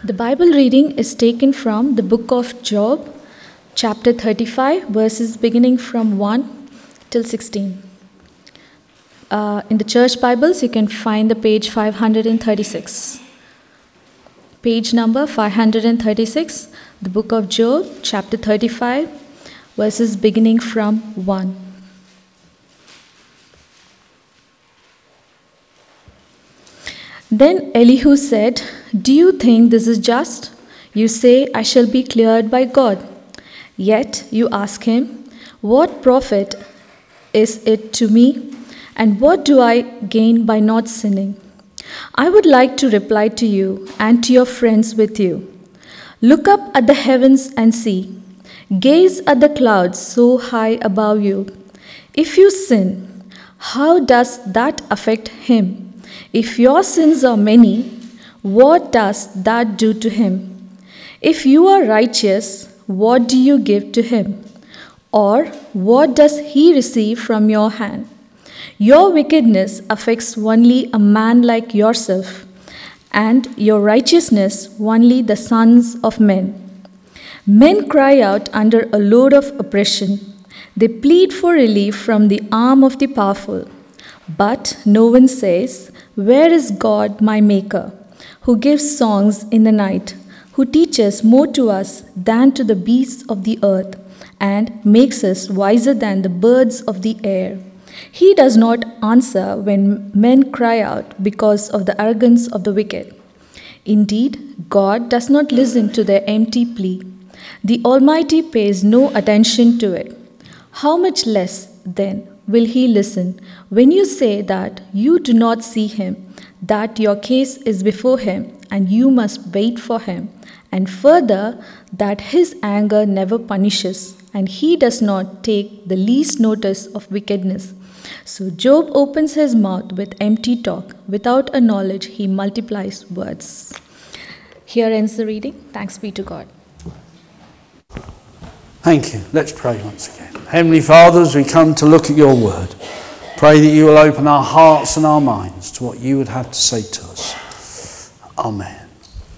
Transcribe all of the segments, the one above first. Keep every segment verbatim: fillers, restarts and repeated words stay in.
The Bible reading is taken from the book of Job, chapter thirty-five, verses beginning from one till sixteen. Uh, in the church Bibles, you can find the page five hundred thirty-six. Page number five hundred thirty-six, the book of Job, chapter thirty-five, verses beginning from one. Then Elihu said, "Do you think this is just? You say, I shall be cleared by God. Yet you ask him, what profit is it to me? And what do I gain by not sinning? I would like to reply to you and to your friends with you. Look up at the heavens and see. Gaze at the clouds so high above you. If you sin, how does that affect him? If your sins are many, what does that do to him? If you are righteous, what do you give to him? Or what does he receive from your hand? Your wickedness affects only a man like yourself, and your righteousness only the sons of men. Men cry out under a load of oppression. They plead for relief from the arm of the powerful. But no one says, where is God, my Maker, who gives songs in the night, who teaches more to us than to the beasts of the earth, and makes us wiser than the birds of the air? He does not answer when men cry out because of the arrogance of the wicked. Indeed, God does not listen to their empty plea. The Almighty pays no attention to it. How much less, then, will he listen when you say that you do not see him, that your case is before him, and you must wait for him, and further, that his anger never punishes, and he does not take the least notice of wickedness? So Job opens his mouth with empty talk. Without a knowledge, he multiplies words. Here ends the reading. Thanks be to God. Thank you. Let's pray once again. Heavenly Father, as we come to look at your word, pray that you will open our hearts and our minds to what you would have to say to us. Amen.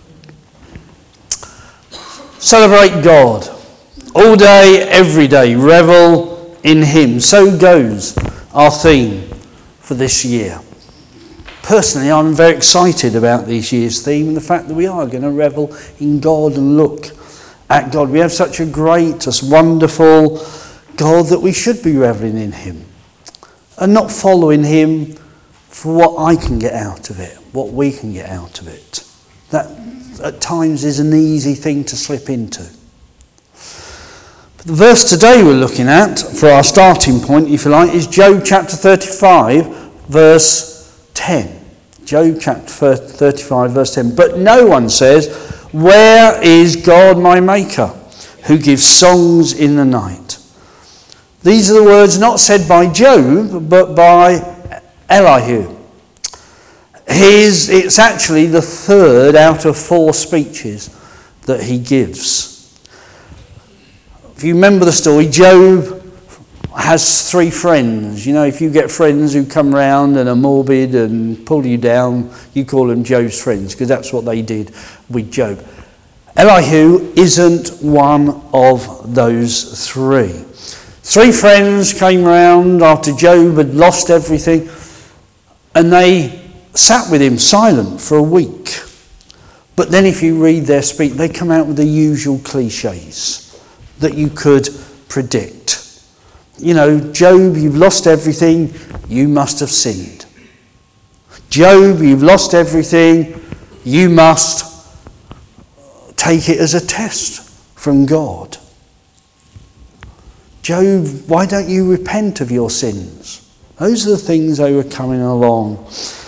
Celebrate God. All day, every day, revel in him. So goes our theme for this year. Personally, I'm very excited about this year's theme and the fact that we are going to revel in God and look at God. We have such a great, such wonderful God that we should be reveling in him and not following him for what I can get out of it, what we can get out of it. That at times is an easy thing to slip into. But the verse today we're looking at, for our starting point, if you like, is Job chapter thirty-five, verse ten. Job chapter thirty-five, verse ten. But no one says, where is God my Maker, who gives songs in the night? These are the words not said by Job, but by Elihu. His, it's actually the third out of four speeches that he gives. If you remember the story, Job has three friends. You know, if you get friends who come round and are morbid and pull you down, you call them Job's friends, because that's what they did with Job. Elihu isn't one of those three. Three friends came round after Job had lost everything, and they sat with him silent for a week. But then if you read their speech, they come out with the usual cliches that you could predict. You know, Job, you've lost everything, you must have sinned. Job, you've lost everything, you must take it as a test from God. Job, why don't you repent of your sins? Those are the things they were coming along.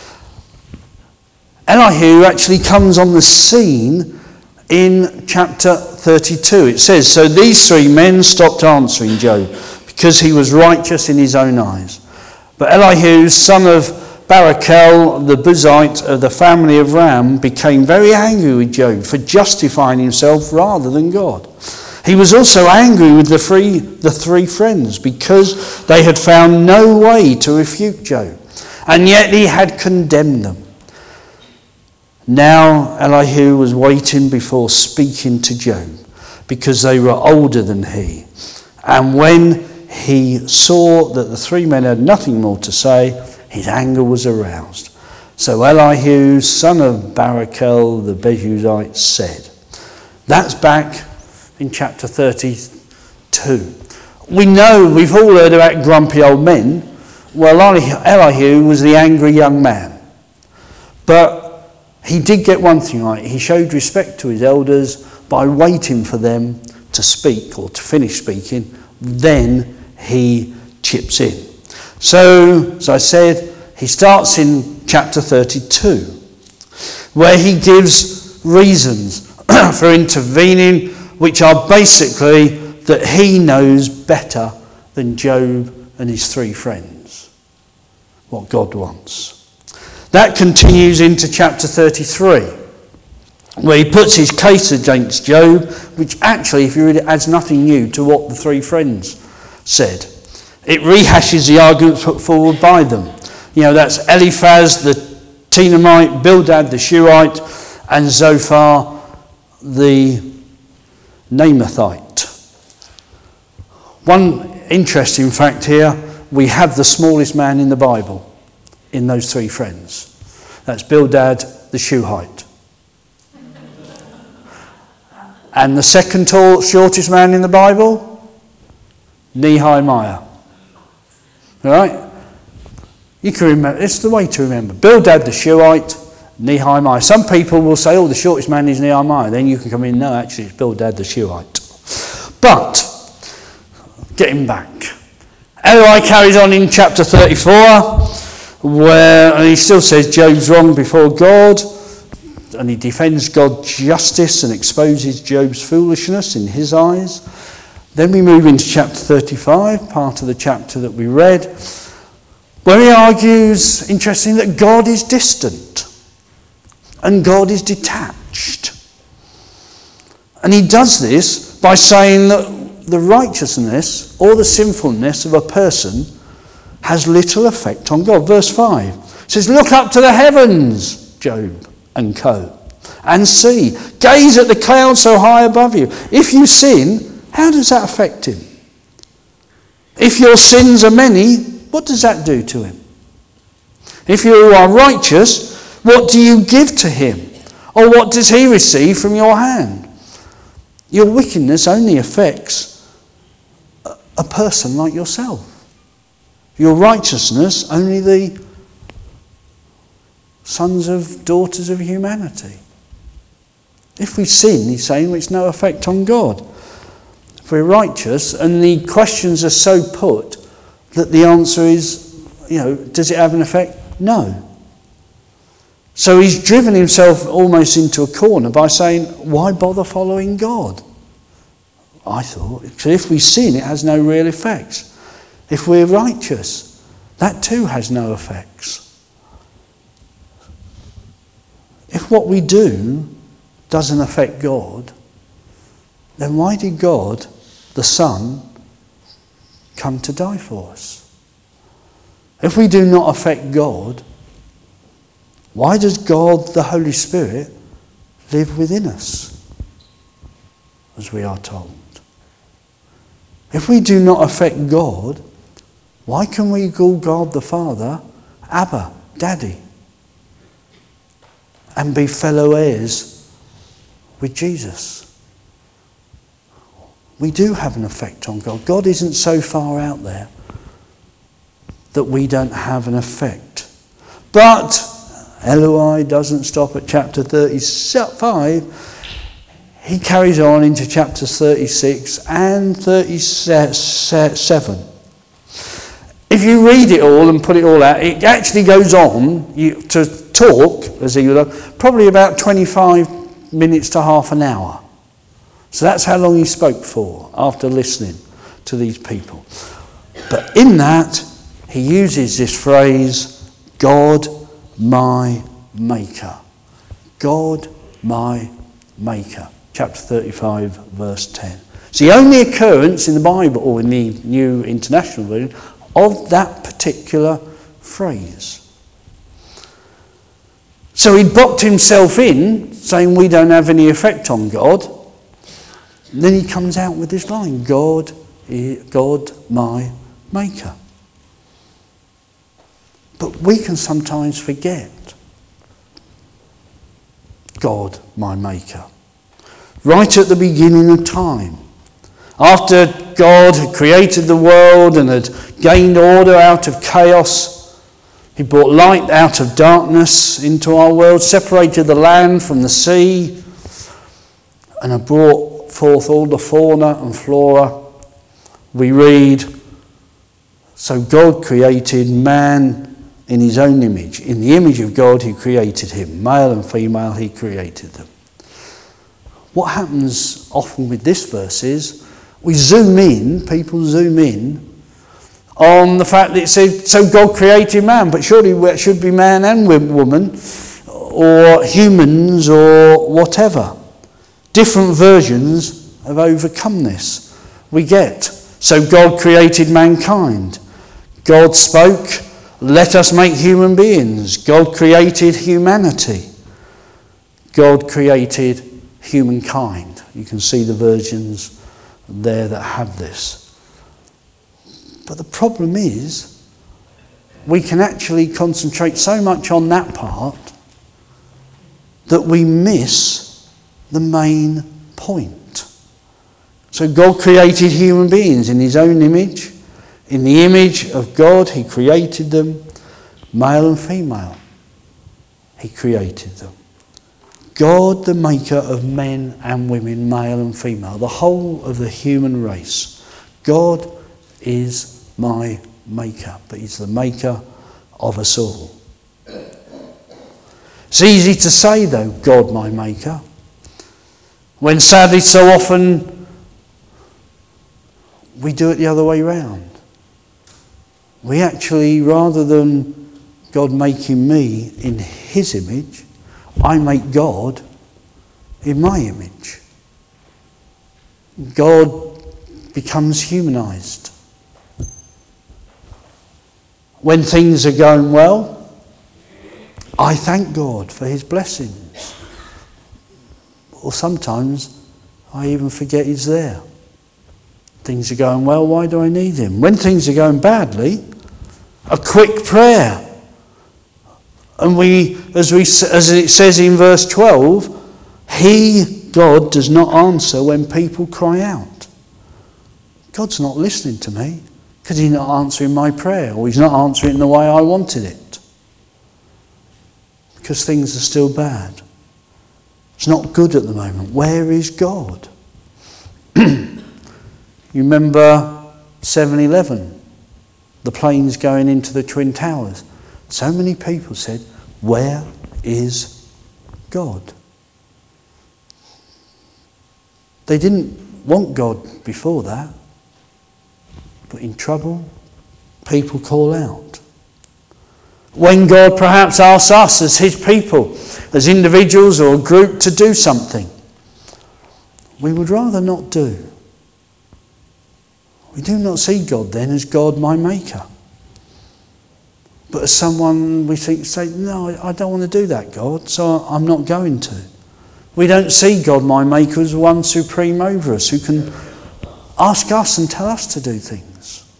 Elihu actually comes on the scene in chapter thirty-two. It says, so these three men stopped answering Job because he was righteous in his own eyes. But Elihu, son of Barachel, the Buzite of the family of Ram, became very angry with Job for justifying himself rather than God. He was also angry with the three, the three friends because they had found no way to refute Job, and yet he had condemned them. Now Elihu was waiting before speaking to Job, because they were older than he. And when he saw that the three men had nothing more to say, his anger was aroused. So Elihu, son of Barachel the Bezuzite, said. That's back in chapter thirty-two. We know, we've all heard about grumpy old men. Well, Elihu was the angry young man. But he did get one thing right. He showed respect to his elders by waiting for them to speak or to finish speaking. Then he chips in. So, as I said, he starts in chapter thirty-two, where he gives reasons for intervening, which are basically that he knows better than Job and his three friends what God wants. That continues into chapter thirty-three, where he puts his case against Job, which actually, if you read it, adds nothing new to what the three friends said. It rehashes the arguments put forward by them. You know, that's Eliphaz the Temanite, Bildad the Shuhite, and Zophar the Naamathite. One interesting fact here, we have the smallest man in the Bible in those three friends. That's Bildad the Shuhite. And the second tall, shortest man in the Bible, Nehemiah. All right? You can remember, it's the way to remember. Bildad the Shuhite, Nehemiah. Some people will say, oh, the shortest man is Nehemiah. Then you can come in, no, actually it's Bildad the Shuhite. But, getting back. Eli carries on in chapter thirty-four, where and he still says Job's wrong before God, and he defends God's justice and exposes Job's foolishness in his eyes. Then we move into chapter thirty-five, part of the chapter that we read, where he argues, interestingly, that God is distant and God is detached. And he does this by saying that the righteousness or the sinfulness of a person has little effect on God. Verse five says, look up to the heavens, Job and co, and see. Gaze at the clouds so high above you. If you sin, how does that affect him? If your sins are many, what does that do to him? If you are righteous, what do you give to him? Or what does he receive from your hand? Your wickedness only affects a person like yourself. Your righteousness only the sons of daughters of humanity. If we sin, he's saying, it's no effect on God. If we're righteous, and the questions are so put that the answer is, you know, does it have an effect? No. So he's driven himself almost into a corner by saying, why bother following God? I thought, because if we sin, it has no real effects. If we're righteous, that too has no effects. If what we do doesn't affect God, then why did God, the Son, come to die for us? If we do not affect God, why does God, the Holy Spirit, live within us, as we are told? If we do not affect God, why can we call God the Father Abba, Daddy, and be fellow heirs with Jesus? We do have an effect on God. God isn't so far out there that we don't have an effect. But Eloi doesn't stop at chapter thirty-five. He carries on into chapters thirty-six and thirty-seven. If you read it all and put it all out, it actually goes on you, to talk, as he would have, probably about twenty-five minutes to half an hour. So that's how long he spoke for after listening to these people. But in that, he uses this phrase, God my maker. God my maker. Chapter thirty-five, verse ten. It's the only occurrence in the Bible, or in the New International Version, of that particular phrase. So he boxed himself in, saying we don't have any effect on God. And then he comes out with this line, God, God, my maker. But we can sometimes forget God, my maker. Right at the beginning of time, after God had created the world and had gained order out of chaos, he brought light out of darkness into our world, separated the land from the sea, and had brought forth all the fauna and flora. We read, so God created man in his own image. In the image of God he created him. Male and female he created them. What happens often with this verse is we zoom in, people zoom in on the fact that it said, so God created man, but surely it should be man and woman or humans or whatever. Different versions have overcome this. We get, so God created mankind. God spoke, let us make human beings. God created humanity. God created humankind. You can see the versions there that have this. But the problem is, we can actually concentrate so much on that part that we miss the main point. So God created human beings in his own image. In the image of God, he created them, male and female. He created them. God, the maker of men and women, male and female, the whole of the human race. God is my maker, but he's the maker of us all. It's easy to say, though, God, my maker, when sadly so often we do it the other way round. We actually, rather than God making me in his image, I make God in my image. God becomes humanized. When things are going well, I thank God for his blessings. Or sometimes I even forget he's there. Things are going well, why do I need him? When things are going badly, a quick prayer. And we, as we, as it says in verse twelve, he, God, does not answer when people cry out. God's not listening to me because he's not answering my prayer, or he's not answering it the way I wanted it. Because things are still bad. It's not good at the moment. Where is God? You remember seven eleven, the planes going into the Twin Towers. So many people said, where is God? They didn't want God before that. But in trouble, people call out. When God perhaps asks us as his people, as individuals or a group, to do something, we would rather not do. We do not see God then as God, my maker. But as someone we think, say, no, I don't want to do that, God, so I'm not going to. We don't see God, my maker, as one supreme over us who can ask us and tell us to do things.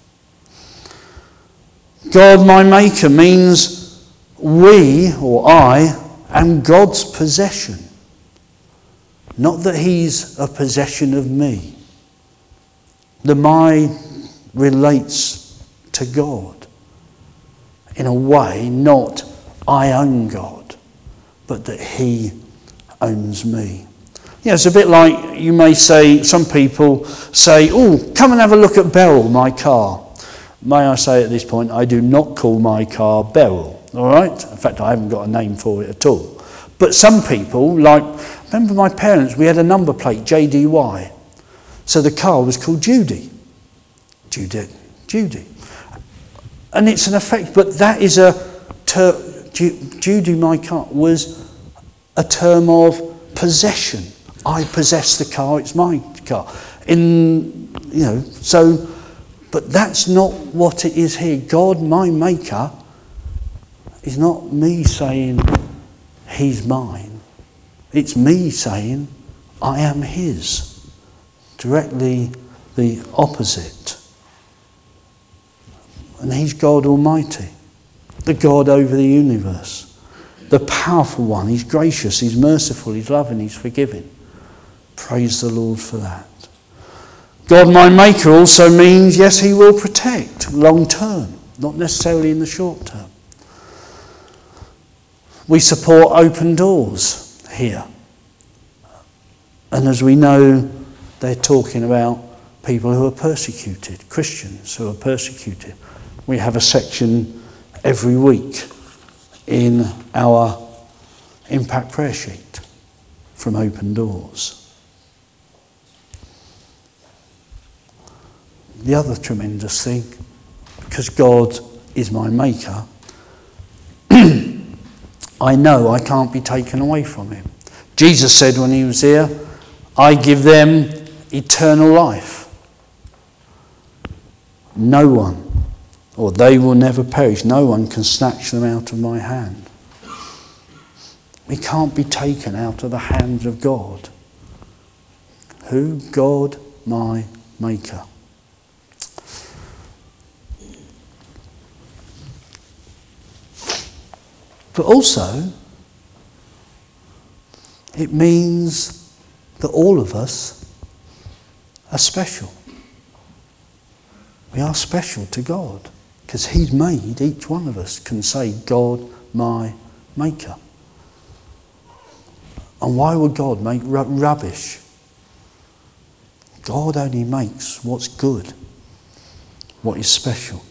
God, my maker, means we, or I, am God's possession. Not that he's a possession of me. The my relates to God in a way, not I own God, but that he owns me. Yeah, it's a bit like you may say, some people say, oh, come and have a look at Beryl, my car. May I say at this point, I do not call my car Beryl, all right? In fact, I haven't got a name for it at all. But some people, like, remember my parents, we had a number plate, J D Y. So the car was called Judy. Judy. Judy. And it's an effect, but that is a, ter- Judy, my car, was a term of possession. I possess the car, it's my car. In, you know, so, but that's not what it is here. God, my maker, is not me saying, he's mine. It's me saying, I am his. Directly the opposite. And he's God Almighty, the God over the universe, the powerful one. He's gracious, he's merciful, he's loving, he's forgiving. Praise the Lord for that. God my maker also means, yes, he will protect long term, not necessarily in the short term. We support Open Doors here. And as we know, they're talking about people who are persecuted, Christians who are persecuted. We have a section every week in our Impact Prayer Sheet from Open Doors. The other tremendous thing, because God is my maker, I know I can't be taken away from him. Jesus said when he was here, I give them eternal life. No one, or they will never perish. No one can snatch them out of my hand. We can't be taken out of the hands of God. Who? God, my maker. But also, it means that all of us are special. We are special to God because he's made each one of us can say, God, my maker. And why would God make r- rubbish? God only makes what's good, what is special.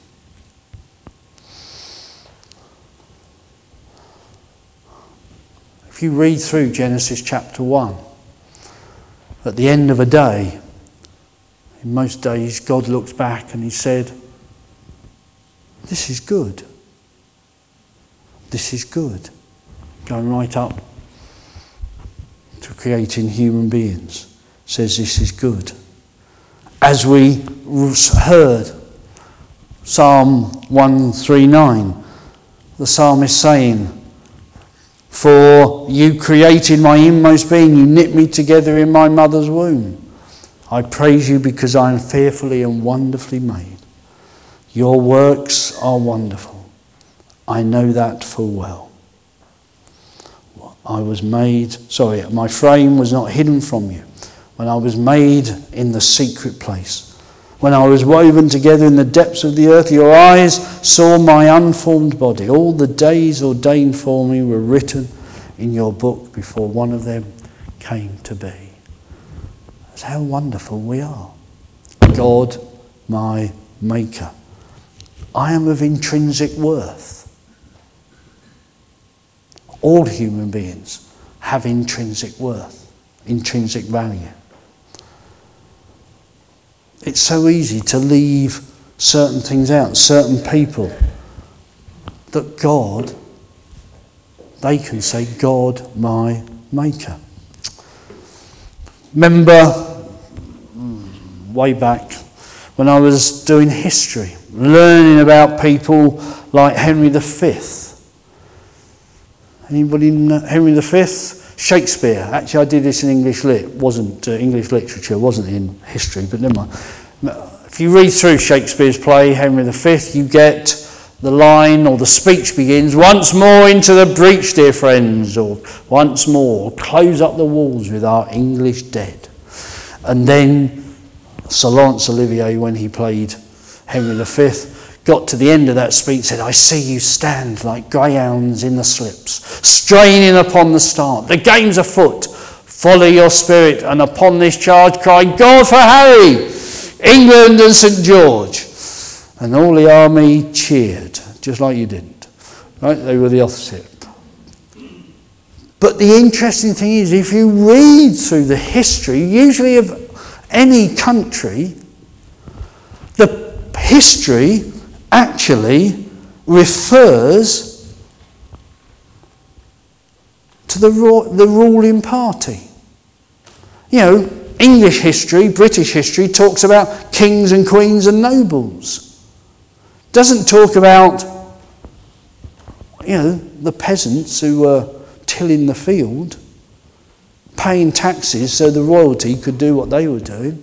If you read through Genesis chapter one, at the end of a day, in most days, God looks back and he said, this is good. This is good. Going right up to creating human beings. Says this is good. As we heard, Psalm one thirty-nine, the psalmist saying, for you created my inmost being, you knit me together in my mother's womb. I praise you because I am fearfully and wonderfully made. Your works are wonderful. I know that full well. I was made, sorry, my frame was not hidden from you when I was made in the secret place. When I was woven together in the depths of the earth, your eyes saw my unformed body. All the days ordained for me were written in your book before one of them came to be. That's how wonderful we are. God, my maker. I am of intrinsic worth. All human beings have intrinsic worth, intrinsic value. It's so easy to leave certain things out, certain people, that God, they can say, God, my maker. Remember, way back, when I was doing history, learning about people like Henry the Fifth. Anybody know Henry the Fifth? Shakespeare. Actually, I did this in English lit. It wasn't uh, English literature, wasn't in history, but never mind. If you read through Shakespeare's play, Henry the Fifth, you get the line or the speech begins, once more into the breach, dear friends, or once more, close up the walls with our English dead. And then Sir Laurence Olivier, when he played Henry the Fifth, got to the end of that speech, said, I see you stand like greyhounds in the slips, straining upon the start. The game's afoot. Follow your spirit, and upon this charge cry, God for Harry, England and St George. And all the army cheered, just like you didn't. Right? They were the opposite. But the interesting thing is, if you read through the history, usually of any country, the history actually refers to the, the ruling party. You know, English history, British history talks about kings and queens and nobles. Doesn't talk about, you know, the peasants who were tilling the field, paying taxes so the royalty could do what they were doing,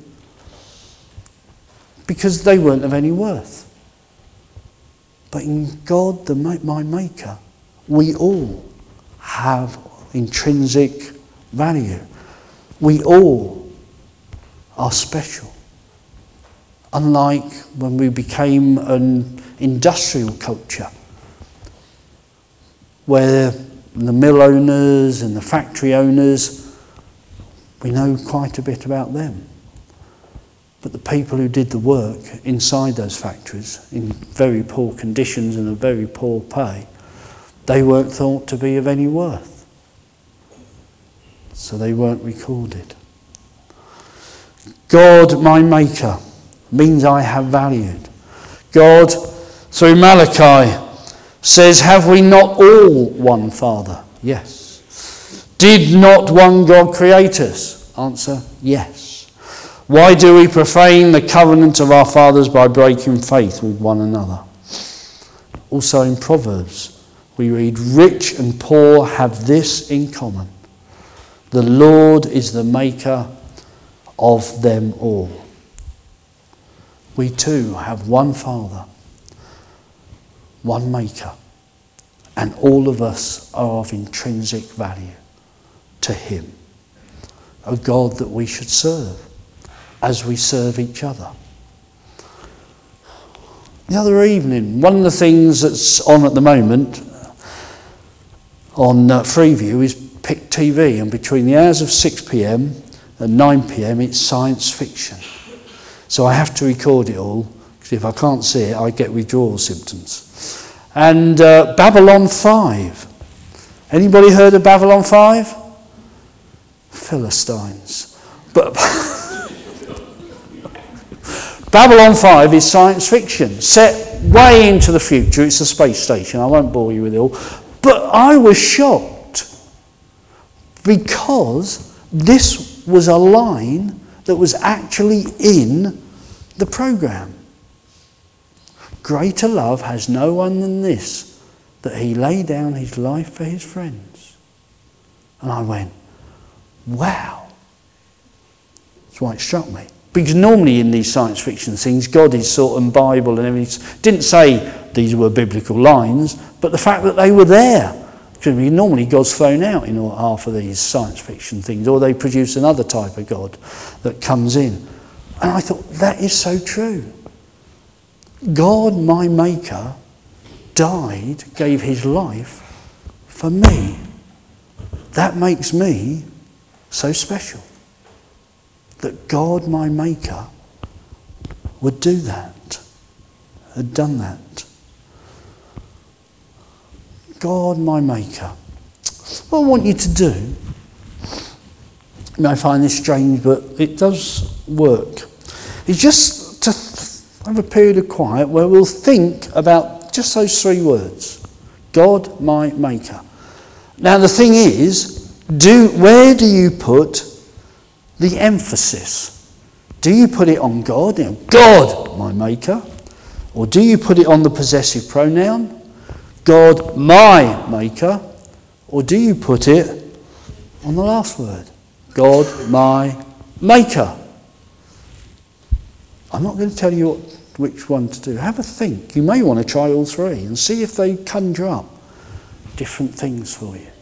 because they weren't of any worth. But in God, the my Maker, we all have intrinsic value. We all are special. Unlike when we became an industrial culture, where the mill owners and the factory owners, we know quite a bit about them. But the people who did the work inside those factories, in very poor conditions and a very poor pay, they weren't thought to be of any worth. So they weren't recorded. God, my Maker, means I have valued. God, through Malachi, says, have we not all one Father? Yes. Did not one God create us? Answer, yes. Why do we profane the covenant of our fathers by breaking faith with one another? Also in Proverbs, we read, rich and poor have this in common. The Lord is the maker of them all. We too have one Father, one Maker, and all of us are of intrinsic value to him. A God that we should serve as we serve each other. The other evening, one of the things that's on at the moment on uh, Freeview is Pick T V, and between the hours of six p.m. and nine p.m. it's science fiction. So I have to record it all, because if I can't see it, I get withdrawal symptoms. And uh, Babylon five. Anybody heard of Babylon five? Philistines. But Babylon five is science fiction, set way into the future. It's a space station. I won't bore you with it all. But I was shocked, because this was a line that was actually in the programme. Greater love has no one than this, that he lay down his life for his friends. And I went, wow. That's why it struck me. Because normally in these science fiction things, God is sort of Bible and everything. Didn't say these were biblical lines, but the fact that they were there. Because normally God's thrown out in half of these science fiction things, or they produce another type of God that comes in. And I thought, that is so true. God, my Maker, died, gave his life for me. That makes me so special. That God, my Maker, would do that, had done that. God, my Maker. What I want you to do, you may find this strange, but it does work, is just to th- have a period of quiet where we'll think about just those three words. God, my Maker. Now the thing is, do where do you put the emphasis? Do you put it on God, you know, God, my Maker? Or do you put it on the possessive pronoun, God, my Maker? Or do you put it on the last word, God, my Maker? I'm not going to tell you what, which one to do. Have a think. You may want to try all three and see if they conjure up different things for you.